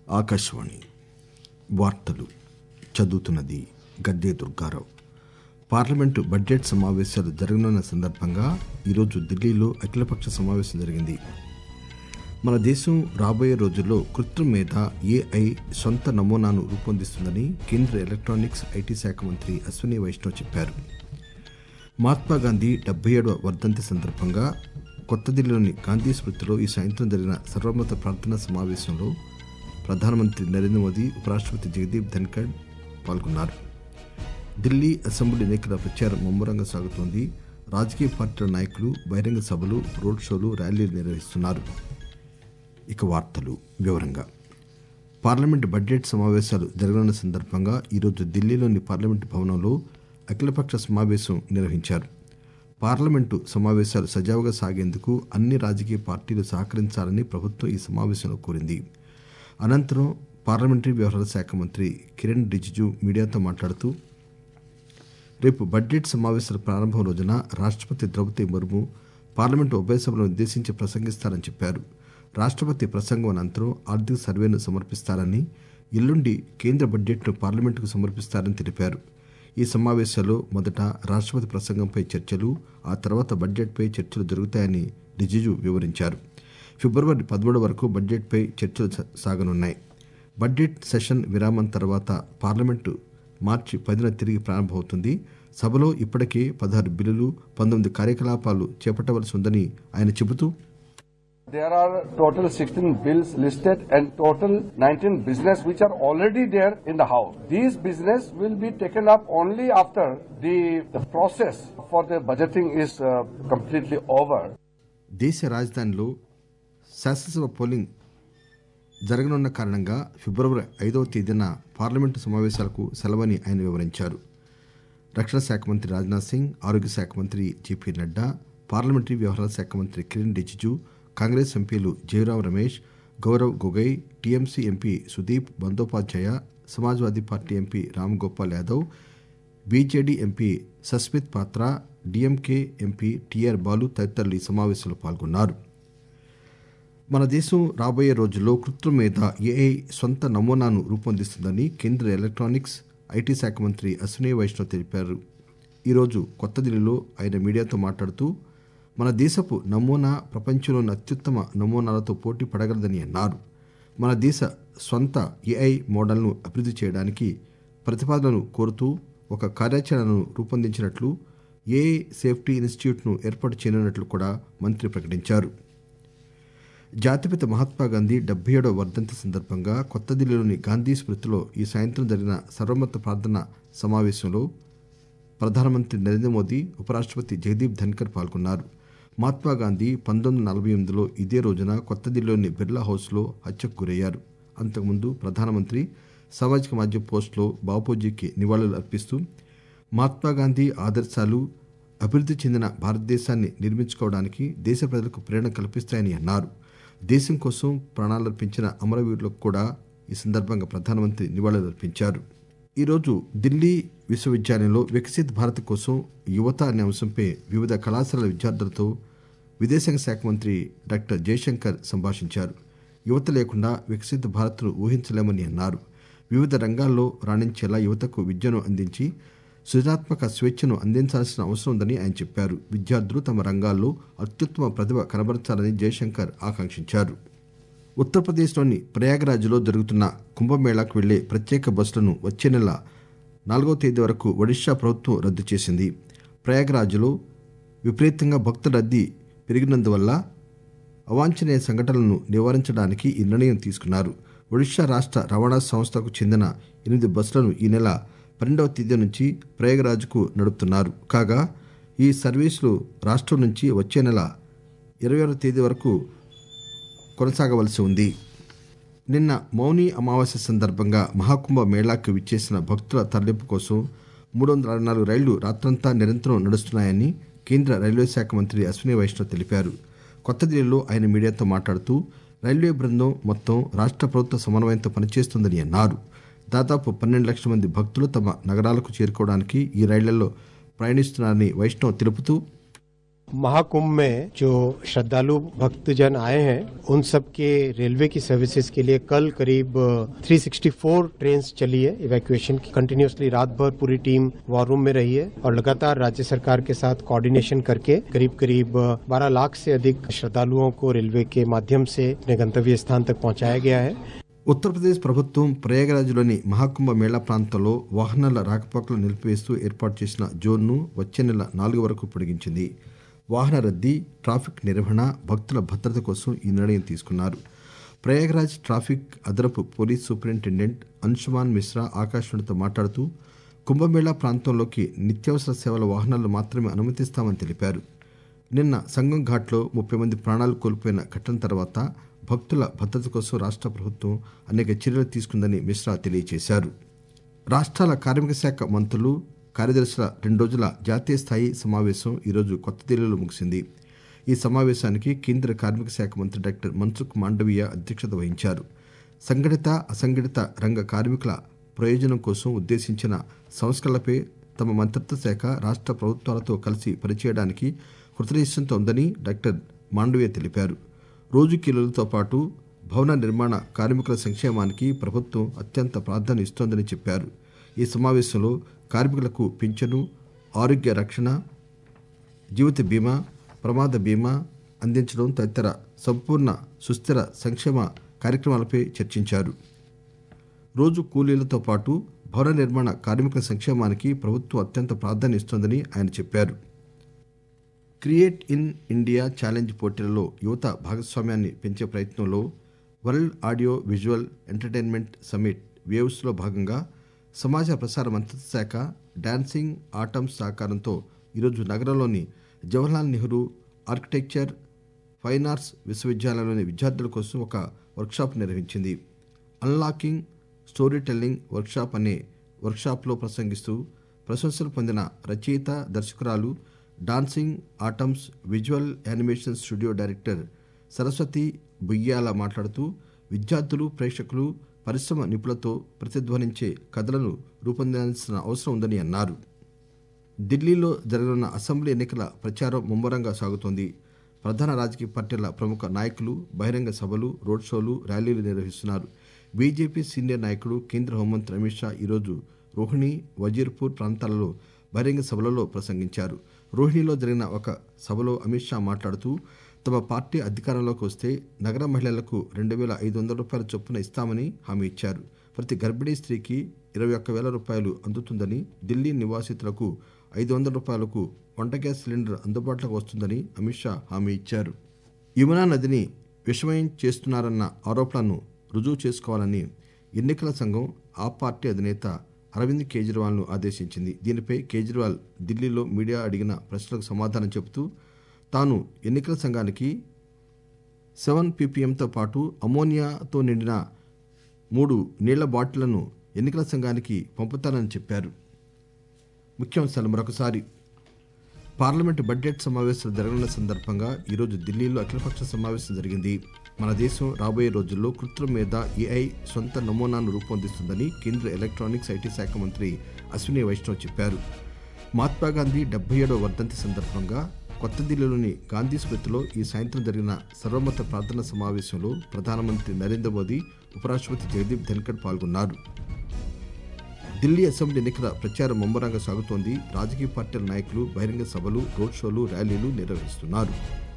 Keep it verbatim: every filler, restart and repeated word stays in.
ఆకాశవాణి వార్తలు చదువుతున్నది Gadde Durgarao. Parliament budget సమావేశాలు జరగనున్న సందర్భంగా ఈరోజు ఢిల్లీలో అఖిలపక్ష సమావేశం జరిగింది. మన దేశం రాబోయే రోజుల్లో కృత్రిమ మేధ ఏఐ సొంత నమూనాను రూపొందిస్తుందని కేంద్ర ఎలక్ట్రానిక్స్ ఐటీ శాఖ మంత్రి అశ్విని వైష్ణవ్ చెప్పారు. మహాత్మాగాంధీ డెబ్బై ఏడవ వర్ధంతి సందర్భంగా కొత్త ఢిల్లీలోని గాంధీ స్మృతిలో ఈ సాయంత్రం జరిగిన సర్వమత ప్రార్థనా సమావేశంలో ప్రధానమంత్రి నరేంద్ర మోదీ, ఉపరాష్ట్రపతి జగదీప్ ధన్కర్ పాల్గొన్నారు. ఢిల్లీ అసెంబ్లీ ఎన్నికల ప్రచారం ముమ్మరంగా సాగుతోంది. రాజకీయ పార్టీల నాయకులు బహిరంగ సభలు, రోడ్ షోలు, ర్యాలీలు నిర్వహిస్తున్నారు. ఇక వార్తలు వివరంగా. పార్లమెంటు బడ్జెట్ సమావేశాలు జరగనున్న సందర్భంగా ఈరోజు ఢిల్లీలోని పార్లమెంటు భవనంలో అఖిలపక్ష సమావేశం నిర్వహించారు. పార్లమెంటు సమావేశాలు సజావుగా సాగేందుకు అన్ని రాజకీయ పార్టీలు సహకరించాలని ప్రభుత్వం ఈ సమావేశంలో కోరింది. అనంతరం పార్లమెంటరీ వ్యవహారాల శాఖ మంత్రి కిరణ్ రిజిజు మీడియాతో మాట్లాడుతూ, రేపు బడ్జెట్ సమావేశాల ప్రారంభం రోజున రాష్ట్రపతి ద్రౌపది ముర్ము పార్లమెంటు ఉభయ సభలను ఉద్దేశించి ప్రసంగిస్తారని చెప్పారు. రాష్ట్రపతి ప్రసంగం అనంతరం ఆర్థిక సర్వేను సమర్పిస్తారని, ఎల్లుండి కేంద్ర బడ్జెట్ను పార్లమెంటుకు సమర్పిస్తారని తెలిపారు. ఈ సమావేశాల్లో మొదట రాష్ట్రపతి ప్రసంగంపై చర్చలు, ఆ తర్వాత బడ్జెట్పై చర్చలు జరుగుతాయని రిజిజు వివరించారు. ఫిబ్రవరి పదమూడు వరకు బడ్జెట్పై చర్చలు సాగనున్నాయి. బడ్జెట్ సెషన్ విరామం తర్వాత పార్లమెంటు మార్చి పదిన తిరిగి ప్రారంభమవుతుంది. సభలో ఇప్పటికే పదహారు బిల్లులు, పంతొమ్మిది కార్యకలాపాలు చేపట్టవలసి ఉందని ఆయన చెబుతూ, There are total sixteen bills listed and total nineteen business which are already there in the House. These business will be taken up only after the, the process for the budgeting is uh, completely over. దేశ రాజధానిలో శాసనసభ polling జరగనున్న కారణంగా ఫిబ్రవరి ఐదవ తేదీన parliament సమావేశాలకు సెలవని ఆయన వివరించారు. రక్షణ శాఖ మంత్రి రాజ్నాథ్ సింగ్, ఆరోగ్య శాఖ మంత్రి జేపీ నడ్డా, పార్లమెంటరీ వ్యవహారాల శాఖ మంత్రి కిరణ్ రిజిజు, కాంగ్రెస్ ఎంపీలు Jairam Ramesh, Gaurav Gogoi, TMC MP Sudip Bandyopadhyay, Samajwadi Party MP Ram Gopal Yadav, BJD MP Sasmit Patra, DMK MP TR Balu తదితరులు ఈ సమావేశంలో పాల్గొన్నారు. మన దేశం రాబోయే రోజుల్లో కృత్రిమ మేధ ఏఐ సొంత నమూనాను రూపొందిస్తుందని కేంద్ర ఎలక్ట్రానిక్స్ ఐటీ శాఖ మంత్రి అశ్విని వైష్ణవ్ తెలిపారు. ఈరోజు కొత్త ఢిల్లీలో ఆయన మీడియాతో మాట్లాడుతూ, మన దేశపు నమూనా ప్రపంచంలోని అత్యుత్తమ నమూనాలతో పోటీ పడగలదని అన్నారు. మన దేశ సొంత ఏఐ మోడల్ను అభివృద్ధి చేయడానికి ప్రతిపాదనలు కోరుతూ ఒక కార్యాచరణను రూపొందించినట్లు, ఏఐ సేఫ్టీ ఇన్స్టిట్యూట్ను ఏర్పాటు చేయనున్నట్లు కూడా మంత్రి ప్రకటించారు. జాతిపిత మహాత్మాగాంధీ డెబ్బై ఏడవ వర్ధంతి సందర్భంగా కొత్త ఢిల్లీలోని గాంధీ స్మృతిలో ఈ సాయంత్రం జరిగిన సర్వమత ప్రార్థన సమావేశంలో ప్రధానమంత్రి నరేంద్ర మోదీ, ఉపరాష్ట్రపతి జగదీప్ ధన్కర్ పాల్గొన్నారు. మహాత్మాగాంధీ పంతొమ్మిది వందల నలభై ఎనిమిదిలో ఇదే రోజున కొత్త ఢిల్లీలోని బిర్లా హౌస్లో హత్యకు గురయ్యారు. అంతకుముందు ప్రధానమంత్రి సామాజిక మాధ్యమ పోస్టులో బాపూజీకి నివాళులు అర్పిస్తూ, మహాత్మాగాంధీ ఆదర్శాలు అభివృద్ధి చెందిన భారతదేశాన్ని నిర్మించుకోవడానికి దేశ ప్రజలకు ప్రేరణ కల్పిస్తాయని అన్నారు. దేశం కోసం ప్రాణాలర్పించిన అమరవీరులకు కూడా ఈ సందర్భంగా ప్రధానమంత్రి నివాళులర్పించారు. ఈరోజు ఢిల్లీ విశ్వవిద్యాలయంలో వికసిత్ భారత్ కోసం యువత అనే అంశంపై వివిధ కళాశాలల విద్యార్థులతో విదేశాంగ శాఖ మంత్రి డాక్టర్ జయశంకర్ సంభాషించారు. యువత లేకుండా వికసిత్ భారత్ను ఊహించలేమని అన్నారు. వివిధ రంగాల్లో రాణించేలా యువతకు విద్యను అందించి సృజనాత్మక స్వేచ్ఛను అందించాల్సిన అవసరం ఉందని ఆయన చెప్పారు. విద్యార్థులు తమ రంగాల్లో అత్యుత్తమ ప్రతిభ కనబరచాలని జయశంకర్ ఆకాంక్షించారు. ఉత్తరప్రదేశ్లోని ప్రయాగరాజ్లో జరుగుతున్న కుంభమేళాకు వెళ్లే ప్రత్యేక బస్సులను వచ్చే నెల నాలుగవ తేదీ వరకు ఒడిశా ప్రభుత్వం రద్దు చేసింది. ప్రయాగరాజ్లో విపరీతంగా భక్తుల రద్దీ పెరిగినందువల్ల అవాంఛనీయ సంఘటనలను నివారించడానికి ఈ నిర్ణయం తీసుకున్నారు. ఒడిశా రాష్ట్ర రవాణా సంస్థకు చెందిన ఎనిమిది బస్సులను ఈ నెల పన్నెండవ తేదీ నుంచి ప్రయాగరాజ్కు నడుపుతున్నారు. కాగా ఈ సర్వీసులు రాష్ట్రం నుంచి వచ్చే నెల ఇరవై ఆరవ తేదీ వరకు కొనసాగవలసి ఉంది. నిన్న మౌని అమావాస్య సందర్భంగా మహాకుంభ మేళాకు విచ్చేసిన భక్తుల తరలింపు కోసం మూడు వందల అరవై నాలుగు రైళ్లు రాత్రంతా నిరంతరం నడుస్తున్నాయని కేంద్ర రైల్వే శాఖ మంత్రి అశ్విని వైష్ణవ్ తెలిపారు. కొత్త ఢిల్లీలో ఆయన మీడియాతో మాట్లాడుతూ, రైల్వే బృందం మొత్తం రాష్ట్ర ప్రభుత్వ సమన్వయంతో పనిచేస్తుందని అన్నారు. దాదాపు పన్నెండు లక్షల మంది భక్తులు తమ నగరాలకు చేరుకోవడానికి ఈ రైళ్లలో ప్రయాణిస్తున్నారని వైష్ణవ్ తెలుపుతూ, महाकुंभ में जो श्रद्धालु भक्तजन आए हैं उन सब के रेलवे की सर्विसेज के लिए कल करीब तीन सौ चौंसठ ट्रेन चली है इवैक्यूएशन की। कंटिन्यूसली रात भर पूरी टीम वॉर रूम में रही है और लगातार राज्य सरकार के साथ कोऑर्डिनेशन करके करीब करीब बारह लाख से अधिक श्रद्धालुओं को रेलवे के माध्यम से अपने गंतव्य स्थान तक पहुंचाया गया है। ఉత్తరప్రదేశ్ ప్రభుత్వం ప్రయాగరాజ్లోని మహాకుంభ మేళా ప్రాంతంలో వాహనాల రాకపోకలను నిలిపివేస్తూ ఏర్పాటు చేసిన జోన్ను వచ్చే నెల నాలుగు వరకు పొడిగించింది. వాహన రద్దీ, ట్రాఫిక్ నిర్వహణ, భక్తుల భద్రత కోసం ఈ నిర్ణయం తీసుకున్నారు. ప్రయాగరాజ్ ట్రాఫిక్ అదనపు పోలీస్ సూపరింటెండెంట్ అంశుమాన్ మిశ్రా ఆకాశవాణితో మాట్లాడుతూ కుంభమేళా ప్రాంతంలోకి నిత్యావసర సేవల వాహనాలను మాత్రమే అనుమతిస్తామని తెలిపారు. నిన్న సంగం ఘాట్లో ముప్పై మంది ప్రాణాలు కోల్పోయిన ఘటన తర్వాత భక్తుల భద్రత కోసం రాష్ట్ర ప్రభుత్వం అనేక చర్యలు తీసుకుందని మిశ్రా తెలియజేశారు. రాష్ట్రాల కార్మిక శాఖ మంత్రులు, కార్యదర్శుల రెండు రోజుల జాతీయ స్థాయి సమావేశం ఈరోజు కొత్త ఢిల్లీలో ముగిసింది. ఈ సమావేశానికి కేంద్ర కార్మిక శాఖ మంత్రి డాక్టర్ మన్సుఖ్ మాండవీయ అధ్యక్షత వహించారు. సంఘటిత, అసంఘటిత రంగ కార్మికుల ప్రయోజనం కోసం ఉద్దేశించిన సంస్కరణలపై తమ మంత్రిత్వ శాఖ రాష్ట్ర ప్రభుత్వాలతో కలిసి పనిచేయడానికి కృతనిశ్చయంతో ఉందని డాక్టర్ మాండవీయ తెలిపారు. రోజు కూలీలతో పాటు భవన నిర్మాణ కార్మికుల సంక్షేమానికి ప్రభుత్వం అత్యంత ప్రాధాన్యం ఇస్తోందని చెప్పారు. ఈ సమావేశంలో కార్మికులకు పింఛను, ఆరోగ్య రక్షణ, జీవిత బీమా, ప్రమాద బీమా అందించడం తదితర సంపూర్ణ సుస్థిర సంక్షేమ కార్యక్రమాలపై చర్చించారు. రోజు కూలీలతో పాటు భవన నిర్మాణ కార్మికుల సంక్షేమానికి ప్రభుత్వం అత్యంత ప్రాధాన్యం ఇస్తోందని ఆయన చెప్పారు. క్రియేట్ ఇన్ ఇండియా ఛాలెంజ్ పోటీలలో యువత భాగస్వామ్యాన్ని పెంచే ప్రయత్నంలో world audio visual entertainment summit వేవ్స్లో భాగంగా సమాచార ప్రసార మంత్రిత్వ శాఖ డాన్సింగ్ ఆటమ్స్ సహకారంతో ఈరోజు నగరంలోని Jawaharlal Nehru architecture fine arts విశ్వవిద్యాలయంలోని విద్యార్థుల కోసం ఒక వర్క్షాప్ నిర్వహించింది. అన్లాకింగ్ స్టోరీ టెల్లింగ్ వర్క్షాప్ అనే వర్క్షాప్లో ప్రసంగిస్తూ ప్రశంసలు పొందిన రచయిత, దర్శకురాలు, dancing Atoms visual animation studio director Saraswati Buyyala మాట్లాడుతూ విద్యార్థులు, ప్రేక్షకులు పరిశ్రమ నిపుణులతో ప్రతిధ్వనించే కథలను రూపొందించాల్సిన అవసరం ఉందని అన్నారు. ఢిల్లీలో జరగనున్న అసెంబ్లీ ఎన్నికల ప్రచారం ముమ్మరంగా సాగుతోంది. ప్రధాన రాజకీయ పార్టీల ప్రముఖ నాయకులు బహిరంగ సభలు, రోడ్ షోలు, ర్యాలీలు నిర్వహిస్తున్నారు. బీజేపీ సీనియర్ నాయకుడు, కేంద్ర హోంమంత్రి అమిత్ షా ఈరోజు రోహిణి, వజీర్పూర్ ప్రాంతాలలో బహిరంగ సభలలో ప్రసంగించారు. రోహిణిలో జరిగిన ఒక సభలో అమిత్ షా మాట్లాడుతూ తమ పార్టీ అధికారంలోకి వస్తే నగర మహిళలకు రెండు వేల ఐదు వందల రూపాయల చొప్పున ఇస్తామని హామీ ఇచ్చారు. ప్రతి గర్భిణీ స్త్రీకి ఇరవై ఒక్క వేల రూపాయలు అందుతుందని, ఢిల్లీ నివాసితులకు ఐదు వందల రూపాయలకు వంట గ్యాస్ సిలిండర్ అందుబాటులోకి వస్తుందని అమిత్ షా హామీ ఇచ్చారు. యమునా నదిని విషమయం చేస్తున్నారన్న ఆరోపణలను రుజువు చేసుకోవాలని ఎన్నికల సంఘం ఆ పార్టీ అధినేత అరవింద్ కేజ్రీవాల్ను ఆదేశించింది. దీనిపై కేజ్రీవాల్ ఢిల్లీలో మీడియా అడిగిన ప్రశ్నలకు సమాధానం చెబుతూ తాను ఎన్నికల సంఘానికి సెవెన్ పీపీఎంతో పాటు అమోనియాతో నిండిన మూడు నీళ్ల బాటిళ్లను ఎన్నికల సంఘానికి పంపుతానని చెప్పారు. ముఖ్యాంశాలు మరొకసారి. పార్లమెంటు బడ్జెట్ సమావేశాలు జరగనున్న సందర్భంగా ఈరోజు ఢిల్లీలో అఖిలపక్ష సమావేశం జరిగింది. మన దేశం రాబోయే రోజుల్లో కృత్రిమ మీద ఏఐ సొంత నమూనాను రూపొందిస్తుందని కేంద్ర ఎలక్ట్రానిక్స్ ఐటీ శాఖ మంత్రి అశ్విని వైష్ణవ్ చెప్పారు. మహాత్మాగాంధీ డెబ్బై ఏడవ వర్ధంతి సందర్భంగా కొత్త ఢిల్లీలోని గాంధీ స్మృతిలో ఈ సాయంత్రం జరిగిన సర్వమత ప్రార్థన సమావేశంలో ప్రధానమంత్రి నరేంద్ర మోదీ, ఉపరాష్ట్రపతి జగదీప్ ధన్కర్ పాల్గొన్నారు. ఢిల్లీ అసెంబ్లీ ఎన్నికల ప్రచారం ముమ్మరంగా సాగుతోంది. రాజకీయ పార్టీల నాయకులు బహిరంగ సభలు, రోడ్ షోలు, ర్యాలీలు నిర్వహిస్తున్నారు.